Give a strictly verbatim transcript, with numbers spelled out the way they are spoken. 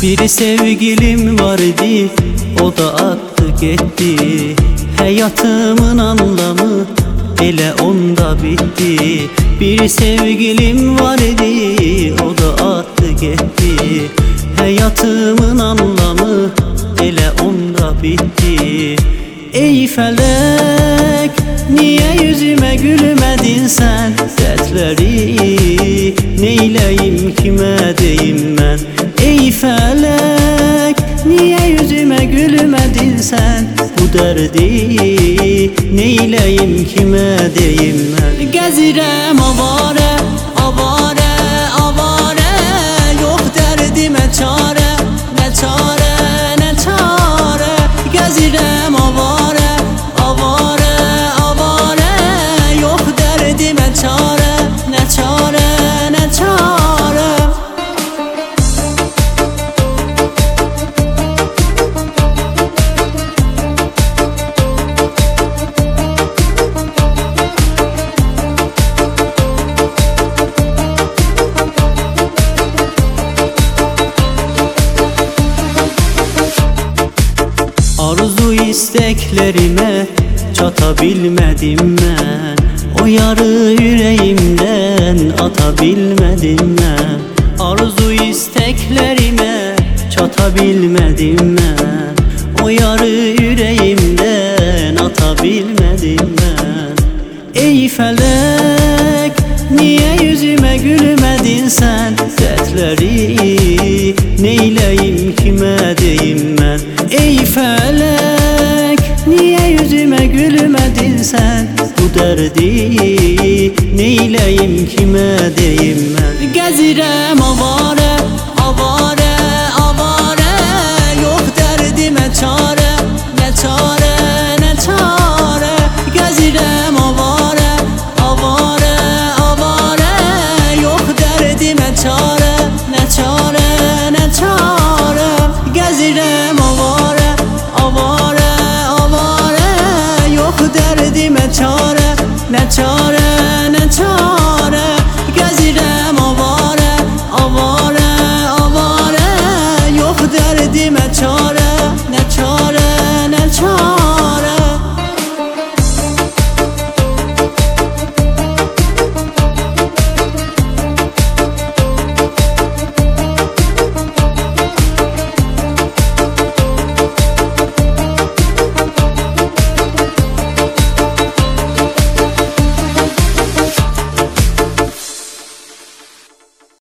Bir sevgilim vardı, o da attı gitti. Hayatımın anlamı ele onda bitti. Bir sevgilim vardı, o da attı gitti. Hayatımın anlamı ele onda bitti. Ey felek, niye yüzüme gülmedin sen? Dertleri neyleyim, kime deyim ben? Ey felek, niye yüzüme gülmedin sen? Bu derdi neyleyim, kime deyim ben? Gezirem avare, avare, avare. Yok derdime çare, ne çare, ne çare. Gezirem avare, avare, avare. Yok derdime çare, ne çare, ne çare. Arzu isteklerime çatabilmedim ben. O yarı yüreğimden atabilmedim ben. Arzu isteklerime çatabilmedim ben. O yarı yüreğimden atabilmedim ben. Ey felek, niye yüzüme gülmedin sen? Dertleri neyleyim, kime deyim ben? Ey felek, niye yüzüme gülmedin sen? Bu derdi neyleyim, kime deyim ben? Gezirem avare, avare, avare. Yok derdime çare, ne çare, ne çare. Gezirem avare, avare, avare. Yok derdime çare, ne çare, ne çare. Gezirem avare, avare, avare. Yok derdime çare, ne çare, ne çare. Gezirem avare, avare, avare. Yok derdime çare, ne çare.